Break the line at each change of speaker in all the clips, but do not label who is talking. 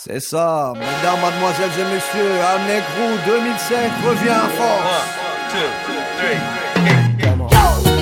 C'est ça, mesdames, mademoiselles et messieurs, Amnek Roux 2005 revient à force.
1, 2, 3,
Come on.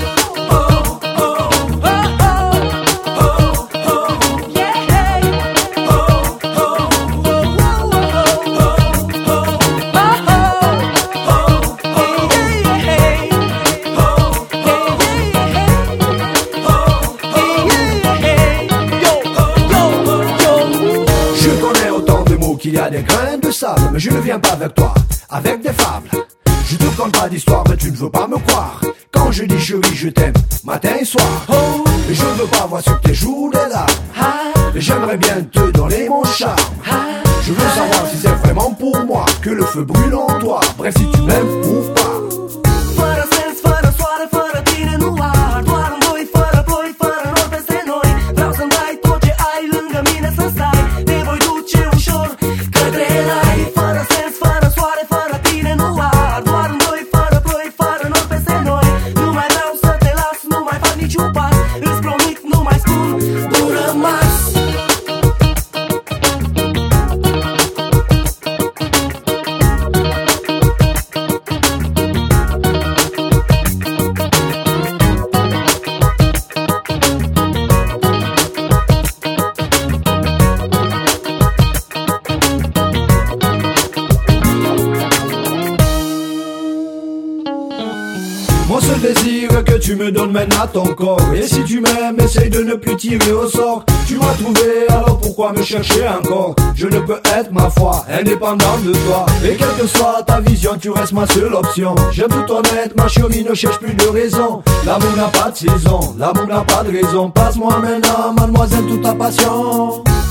Qu'il y a des grains de sable, mais je ne viens pas avec toi, avec des fables. Je te conte pas d'histoire, mais tu ne veux pas me croire. Quand je dis chérie, je t'aime, matin et soir. Et je veux pas voir sur tes joues des larmes. Et j'aimerais bien te donner mon charme. Je veux savoir si c'est vraiment pour moi que le feu brûle en toi. Bref, si tu m'aimes, prouve pas.
Fără sens, fără soare, fără tine nu ar. Doar în doi, fără ploi, fără nori peste noi. Vreau să-mi dai tot ce ai lângă mine să stai. Te voi duce ușor către rai. Fără sens, fără soare, fără tine nu ar. Doar în doi, fără ploi, fără nori peste noi. Nu mai vreau să te las, nu mai fac niciun pas. Îți promit, nu mai spun, tu rămas.
Mon seul désir est que tu me donnes maintenant ton corps. Et si tu m'aimes, essaye de ne plus tirer au sort. Tu m'as trouvé, alors pourquoi me chercher encore? Je ne peux être, ma foi, indépendant de toi. Et quelle que soit ta vision, tu restes ma seule option. J'aime tout honnête, ma chérie, ne cherche plus de raison. L'amour n'a pas de saison, l'amour n'a pas de raison. Passe-moi maintenant, mademoiselle, toute ta passion.